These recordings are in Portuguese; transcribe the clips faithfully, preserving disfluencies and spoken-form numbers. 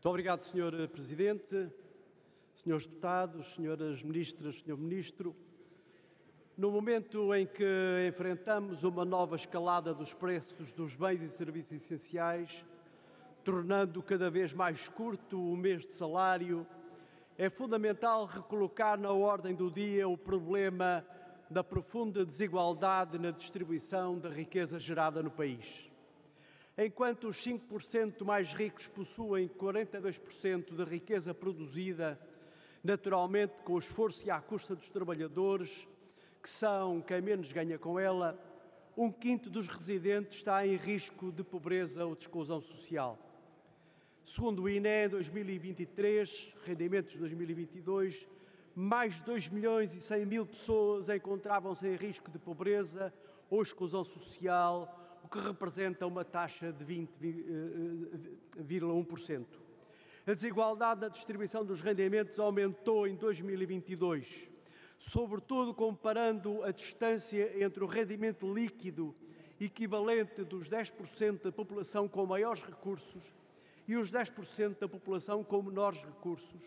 Muito obrigado, senhor Presidente, senhores deputados, senhoras Ministras, senhor Ministro. No momento em que enfrentamos uma nova escalada dos preços dos bens e serviços essenciais, tornando cada vez mais curto o mês de salário, é fundamental recolocar na ordem do dia o problema da profunda desigualdade na distribuição da riqueza gerada no país. Enquanto os cinco por cento mais ricos possuem quarenta e dois por cento da riqueza produzida, naturalmente com o esforço e à custa dos trabalhadores, que são quem menos ganha com ela, um quinto dos residentes está em risco de pobreza ou de exclusão social. Segundo o I N E, em dois mil e vinte e três, rendimentos de dois mil e vinte e dois, mais de dois milhões e cem mil pessoas encontravam-se em risco de pobreza ou exclusão social, o que representa uma taxa de vinte vírgula um por cento. A desigualdade na distribuição dos rendimentos aumentou em dois mil e vinte e dois, sobretudo comparando a distância entre o rendimento líquido equivalente dos dez por cento da população com maiores recursos e os dez por cento da população com menores recursos,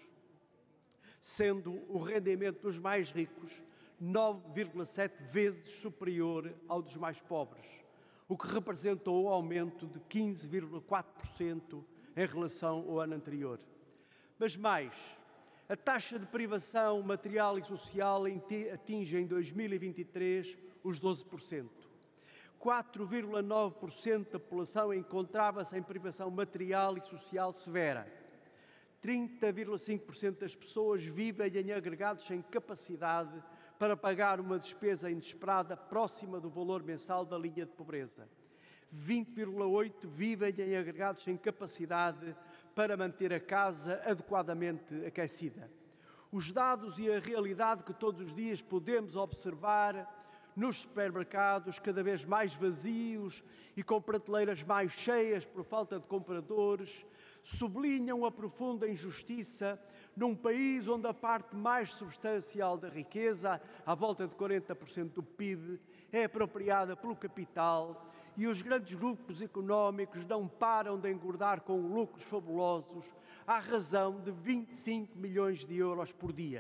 sendo o rendimento dos mais ricos nove vírgula sete vezes superior ao dos mais pobres, o que representou um aumento de quinze vírgula quatro por cento em relação ao ano anterior. Mas mais, a taxa de privação material e social atinge em dois mil e vinte e três os doze por cento. quatro vírgula nove por cento da população encontrava-se em privação material e social severa. trinta vírgula cinco por cento das pessoas vivem em agregados sem capacidade para pagar uma despesa inesperada próxima do valor mensal da linha de pobreza. vinte vírgula oito por cento vivem em agregados sem capacidade para manter a casa adequadamente aquecida. Os dados e a realidade que todos os dias podemos observar nos supermercados cada vez mais vazios e com prateleiras mais cheias por falta de compradores, sublinham a profunda injustiça num país onde a parte mais substancial da riqueza, à volta de quarenta por cento do P I B, é apropriada pelo capital e os grandes grupos económicos não param de engordar com lucros fabulosos à razão de vinte e cinco milhões de euros por dia.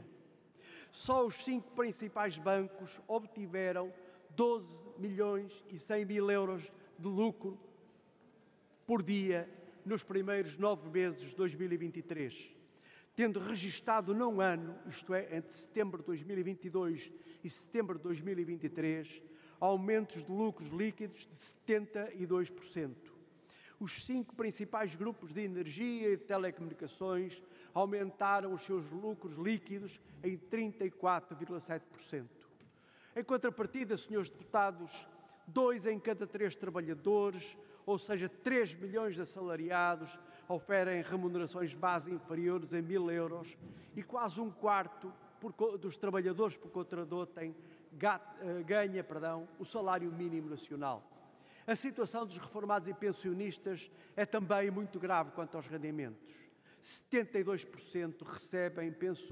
Só os cinco principais bancos obtiveram doze milhões e cem mil euros de lucro por dia nos primeiros nove meses de dois mil e vinte e três, tendo registado num ano, isto é, entre setembro de dois mil e vinte e dois e setembro de dois mil e vinte e três, aumentos de lucros líquidos de setenta e dois por cento. Os cinco principais grupos de energia e de telecomunicações aumentaram os seus lucros líquidos em trinta e quatro vírgula sete por cento. Em contrapartida, senhores deputados, dois em cada três trabalhadores, ou seja, três milhões de assalariados, oferem remunerações base inferiores a mil euros e quase um quarto por, dos trabalhadores por contrato tem, ganha perdão, o salário mínimo nacional. A situação dos reformados e pensionistas é também muito grave quanto aos rendimentos. setenta e dois por cento recebem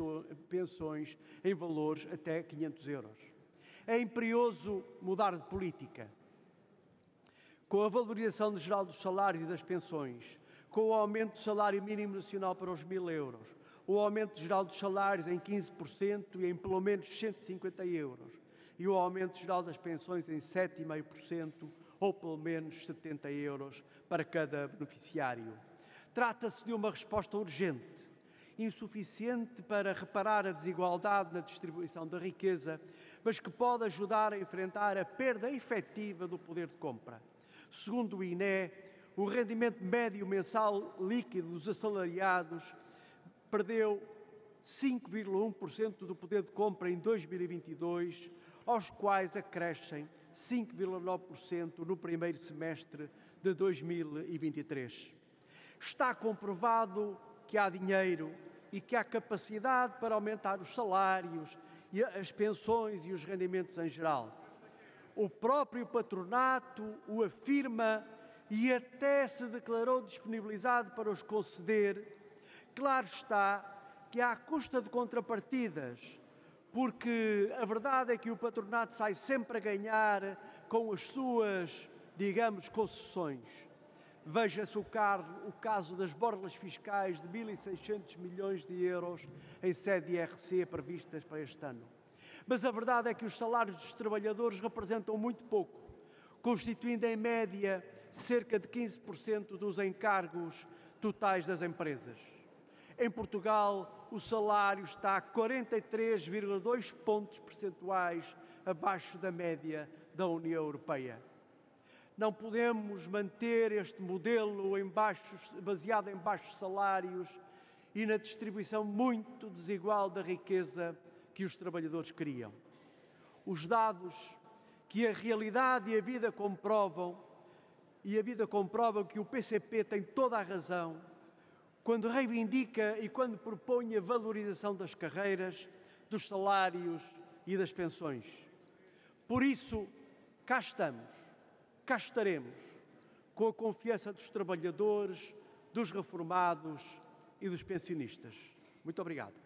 pensões em valores até quinhentos euros. É imperioso mudar de política. Com a valorização geral dos salários e das pensões, com o aumento do salário mínimo nacional para os mil euros, o aumento geral dos salários em quinze por cento e em pelo menos cento e cinquenta euros, e o aumento geral das pensões em sete vírgula cinco por cento, ou pelo menos setenta euros para cada beneficiário. Trata-se de uma resposta urgente, insuficiente para reparar a desigualdade na distribuição da riqueza, mas que pode ajudar a enfrentar a perda efetiva do poder de compra. Segundo o I N E, o rendimento médio mensal líquido dos assalariados perdeu cinco vírgula um por cento do poder de compra em dois mil e vinte e dois, aos quais acrescem cinco vírgula nove por cento no primeiro semestre de dois mil e vinte e três. Está comprovado que há dinheiro e que há capacidade para aumentar os salários, as pensões e os rendimentos em geral. O próprio patronato o afirma e até se declarou disponibilizado para os conceder. Claro está que à custa de contrapartidas, porque a verdade é que o patronato sai sempre a ganhar com as suas, digamos, concessões. Veja-se o, o caso das borlas fiscais de mil e seiscentos milhões de euros em sede I R C previstas para este ano. Mas a verdade é que os salários dos trabalhadores representam muito pouco, constituindo em média cerca de quinze por cento dos encargos totais das empresas. Em Portugal, o salário está a quarenta e três vírgula dois pontos percentuais abaixo da média da União Europeia. Não podemos manter este modelo em baixos, baseado em baixos salários e na distribuição muito desigual da riqueza que os trabalhadores criam. Os dados que a realidade e a vida comprovam, e a vida comprova que o P C P tem toda a razão quando reivindica e quando propõe a valorização das carreiras, dos salários e das pensões. Por isso, cá estamos, cá estaremos, com a confiança dos trabalhadores, dos reformados e dos pensionistas. Muito obrigado.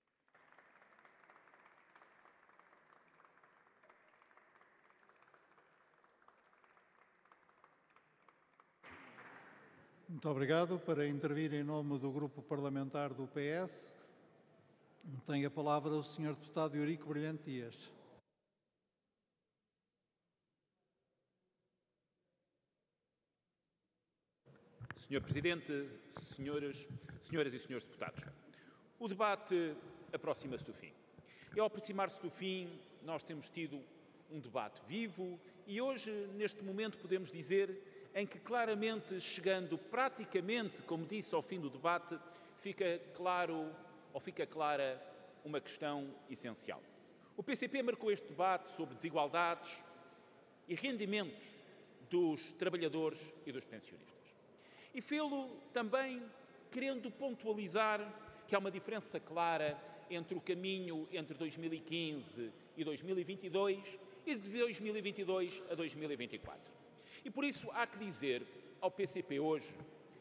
Muito obrigado. Para intervir em nome do Grupo Parlamentar do P S, tem a palavra o senhor Deputado Eurico Brilhante Dias. senhor Presidente, senhoras, senhoras e senhores deputados, o debate aproxima-se do fim. E ao aproximar-se do fim, nós temos tido um debate vivo e hoje, neste momento, podemos dizer em que claramente, chegando praticamente, como disse, ao fim do debate, fica claro, ou fica clara, uma questão essencial. O P C P marcou este debate sobre desigualdades e rendimentos dos trabalhadores e dos pensionistas. E fê-lo também querendo pontualizar que há uma diferença clara entre o caminho entre dois mil e quinze e dois mil e vinte e dois e de dois mil e vinte e dois a dois mil e vinte e quatro. E por isso há que dizer ao P C P hoje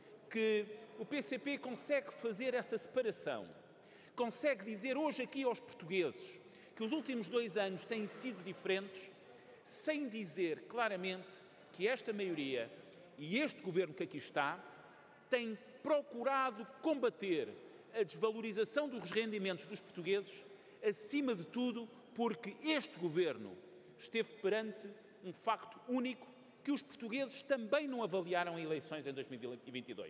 que o P C P consegue fazer essa separação, consegue dizer hoje aqui aos portugueses que os últimos dois anos têm sido diferentes, sem dizer claramente que esta maioria e este governo que aqui está tem procurado combater a desvalorização dos rendimentos dos portugueses, acima de tudo porque este governo esteve perante um facto único que os portugueses também não avaliaram em eleições em dois mil e vinte e dois.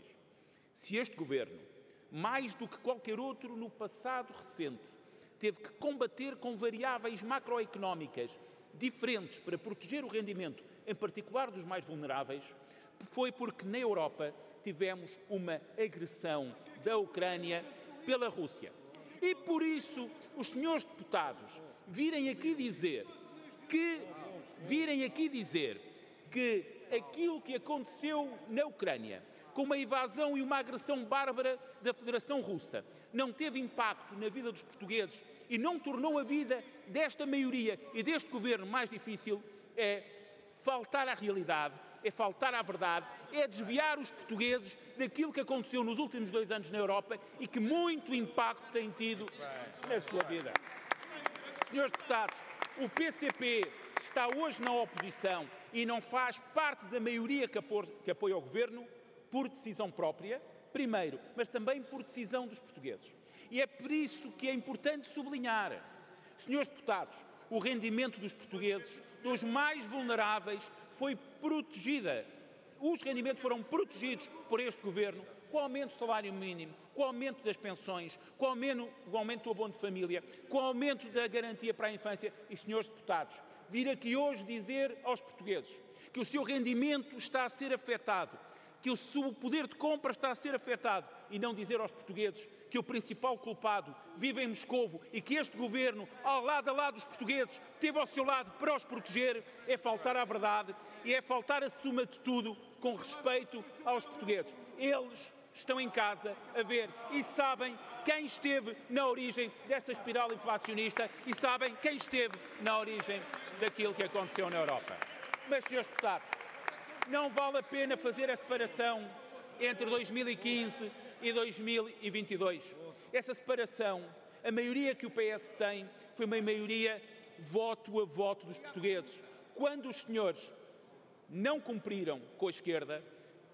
Se este governo, mais do que qualquer outro no passado recente, teve que combater com variáveis macroeconómicas diferentes para proteger o rendimento, em particular dos mais vulneráveis, foi porque na Europa tivemos uma agressão da Ucrânia pela Rússia. E por isso os senhores deputados virem aqui dizer que, virem aqui dizer que aquilo que aconteceu na Ucrânia, com uma invasão e uma agressão bárbara da Federação Russa, não teve impacto na vida dos portugueses e não tornou a vida desta maioria e deste governo mais difícil, é faltar à realidade, é faltar à verdade, é desviar os portugueses daquilo que aconteceu nos últimos dois anos na Europa e que muito impacto tem tido na sua vida. Senhores deputados, o P C P está hoje na oposição e não faz parte da maioria que apoia o governo por decisão própria, primeiro, mas também por decisão dos portugueses. E é por isso que é importante sublinhar, senhores deputados, o rendimento dos portugueses, dos mais vulneráveis, foi protegida. Os rendimentos foram protegidos por este governo com o aumento do salário mínimo, com o aumento das pensões, com o aumento, o aumento do abono de família, com o aumento da garantia para a infância. E, senhores deputados, vir aqui hoje dizer aos portugueses que o seu rendimento está a ser afetado, que o seu poder de compra está a ser afetado e não dizer aos portugueses que o principal culpado vive em Moscovo e que este governo, ao lado a lado dos portugueses, esteve ao seu lado para os proteger, é faltar à verdade e é faltar, acima de tudo, com respeito aos portugueses. Eles estão em casa a ver e sabem quem esteve na origem desta espiral inflacionista e sabem quem esteve na origem daquilo que aconteceu na Europa. Mas, senhores deputados, não vale a pena fazer a separação entre dois mil e quinze e dois mil e vinte e dois. Essa separação, a maioria que o P S tem, foi uma maioria voto a voto dos portugueses. Quando os senhores não cumpriram com a esquerda,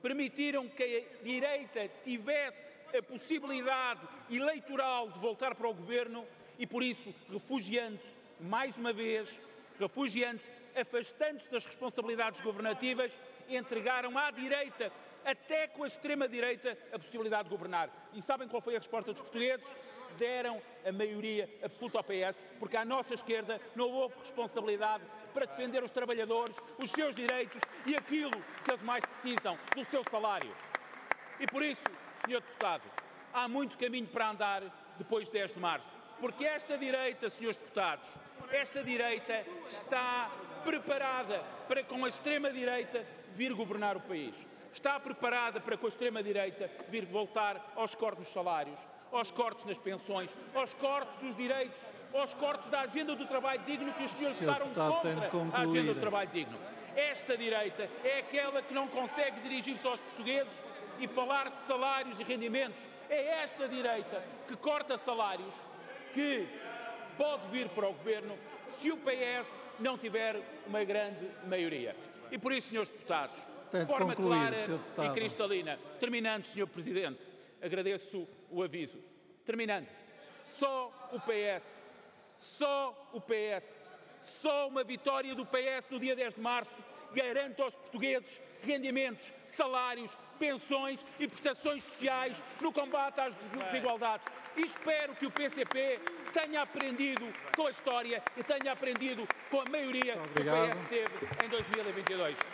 permitiram que a direita tivesse a possibilidade eleitoral de voltar para o governo e, por isso, refugiando-se, mais uma vez, refugiando-se, afastando-se das responsabilidades governativas, entregaram à direita, até com a extrema-direita, a possibilidade de governar. E sabem qual foi a resposta dos portugueses? Deram a maioria absoluta ao P S, porque à nossa esquerda não houve responsabilidade para defender os trabalhadores, os seus direitos e aquilo que eles mais precisam, do seu salário. E por isso, senhor Deputado, há muito caminho para andar depois de dez de março, porque esta direita, senhores Deputados, esta direita está preparada para, com a extrema-direita, vir governar o país. Está preparada para, com a extrema-direita, vir voltar aos cortes dos salários, aos cortes nas pensões, aos cortes dos direitos, aos cortes da agenda do trabalho digno que os senhores votaram contra a agenda do trabalho digno. Esta direita é aquela que não consegue dirigir-se aos portugueses e falar de salários e rendimentos. É esta direita que corta salários, que pode vir para o governo se o P S não tiver uma grande maioria. E por isso, senhores deputados, de forma clara e cristalina, terminando, senhor Presidente, agradeço o aviso. Terminando, só o P S, só o P S, só uma vitória do P S no dia dez de março garante aos portugueses rendimentos, salários, pensões e prestações sociais no combate às desigualdades. E espero que o P C P tenha aprendido com a história e tenha aprendido com a maioria que o P S teve em dois mil e vinte e dois.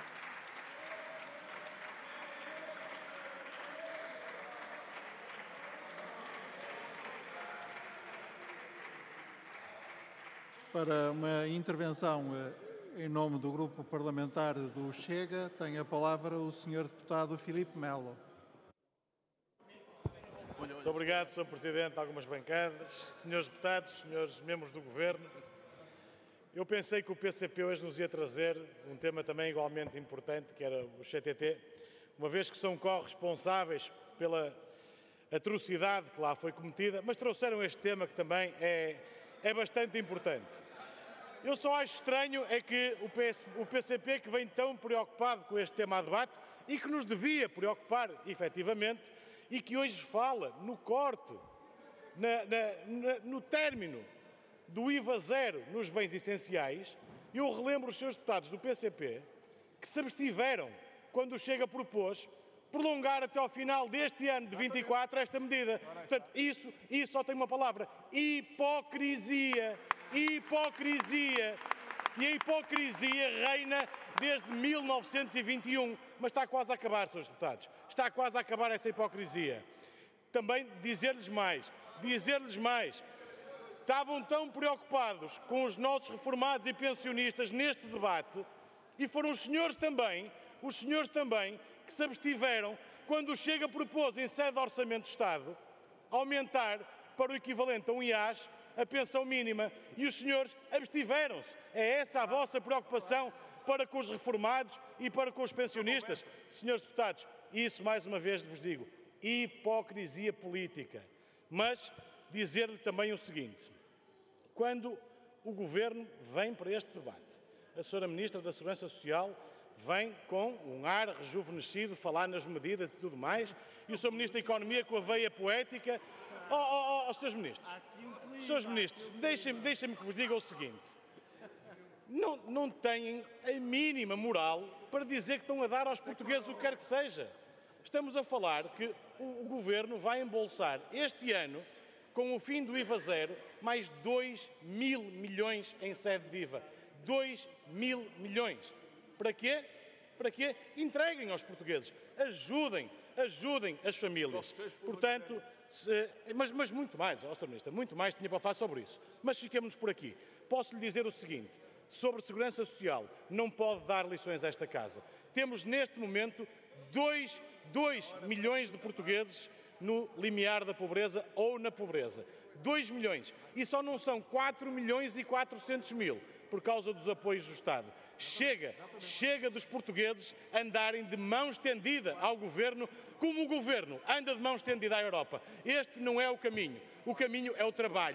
Para uma intervenção em nome do Grupo Parlamentar do Chega, tem a palavra o senhor Deputado Filipe Melo. Muito obrigado, senhor Presidente, algumas bancadas, senhores deputados, senhores membros do Governo. Eu pensei que o P C P hoje nos ia trazer um tema também igualmente importante, que era o C T T, uma vez que são corresponsáveis pela atrocidade que lá foi cometida, mas trouxeram este tema que também é, é bastante importante. Eu só acho estranho é que o, P S, o P C P, que vem tão preocupado com este tema a debate e que nos devia preocupar efetivamente, e que hoje fala no corte, na, na, na, no término do I V A zero nos bens essenciais, eu relembro os senhores deputados do P C P que se abstiveram quando o Chega propôs prolongar até ao final deste ano de vinte e quatro esta medida. Portanto, isso, isso só tem uma palavra: hipocrisia. Hipocrisia. E a hipocrisia reina desde mil novecentos e vinte e um, mas está quase a acabar, senhores deputados. Está quase a acabar essa hipocrisia. Também dizer-lhes mais, dizer-lhes mais, estavam tão preocupados com os nossos reformados e pensionistas neste debate, e foram os senhores também, os senhores também, que se abstiveram quando o Chega propôs, em sede de Orçamento de Estado, aumentar para o equivalente a um I A S a pensão mínima, e os senhores abstiveram-se. É essa a vossa preocupação para com os reformados e para com os pensionistas? Senhores deputados, isso mais uma vez vos digo, hipocrisia política. Mas dizer-lhe também o seguinte: quando o Governo vem para este debate, a senhora Ministra da Segurança Social vem com um ar rejuvenescido, falar nas medidas e tudo mais, e o senhor Ministro da Economia com a veia poética. Oh, oh, oh, oh senhores Ministros, senhores Ministros, deixem-me deixem-me que vos diga o seguinte: não, não têm a mínima moral para dizer que estão a dar aos portugueses o que quer que seja. Estamos a falar que o, o Governo vai embolsar este ano, com o fim do I V A zero, mais dois mil milhões em sede de I V A. dois mil milhões. Para quê? Para quê? Entreguem aos portugueses. Ajudem, ajudem as famílias. Portanto, se, mas, mas muito mais, ó, senhor Ministro, muito mais tinha para falar sobre isso. Mas fiquemos por aqui. Posso lhe dizer o seguinte: sobre segurança social, não pode dar lições a esta casa. Temos neste momento dois milhões de portugueses no limiar da pobreza ou na pobreza. dois milhões. E só não são quatro milhões e quatrocentos mil por causa dos apoios do Estado. Chega, chega dos portugueses andarem de mão estendida ao Governo, como o Governo anda de mão estendida à Europa. Este não é o caminho. O caminho é o trabalho.